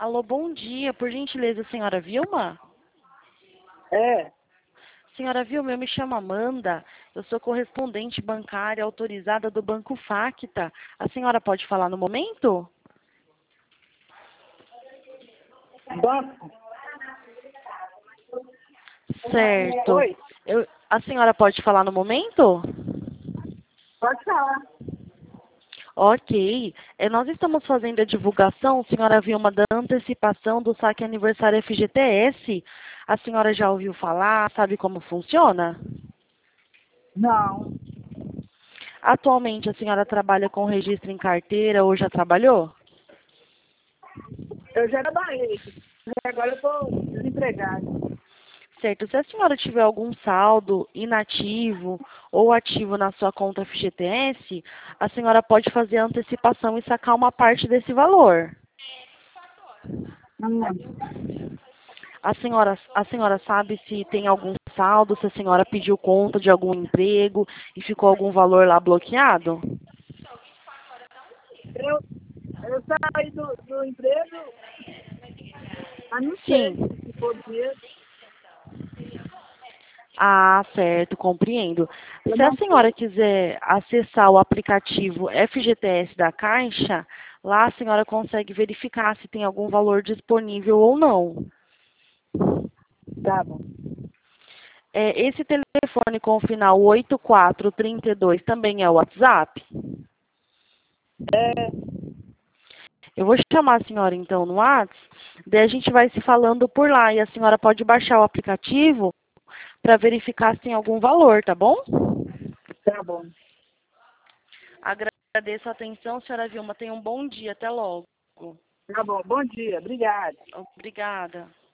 Alô, bom dia. Por gentileza, senhora Vilma? É, Senhora Vilma, eu me chamo Amanda. Eu sou correspondente bancária autorizada do Banco Facta. A senhora pode falar no momento? banco. Certo. Oi, A senhora pode falar no momento? pode falar. Ok. Nós estamos fazendo a divulgação, senhora Vilma, da antecipação do saque aniversário FGTS. A senhora já ouviu falar? Sabe como funciona? Não, Atualmente, a senhora trabalha com registro em carteira ou já trabalhou? eu já trabalhei. Agora eu estou desempregada. Certo. Se a senhora tiver algum saldo inativo ou ativo na sua conta FGTS, a senhora pode fazer a antecipação e sacar uma parte desse valor. Hum, A senhora sabe se tem algum saldo, se a senhora pediu conta de algum emprego e ficou algum valor lá bloqueado? Eu, eu saí do emprego, mas não sei Sim. se for dinheiro. Ah, certo, compreendo. Eu Se a não senhora sei. quiser acessar o aplicativo FGTS da Caixa, lá a senhora consegue verificar se tem algum valor disponível ou não. Tá bom. Esse telefone com o final 8432 também é o WhatsApp? É, Eu vou chamar a senhora então no WhatsApp, daí a gente vai se falando por lá e a senhora pode baixar o aplicativo para verificar se tem algum valor, tá bom? tá bom. Agradeço a atenção, senhora Vilma. Tenha um bom dia. Até logo. Tá bom. Bom dia. Obrigada. Obrigada.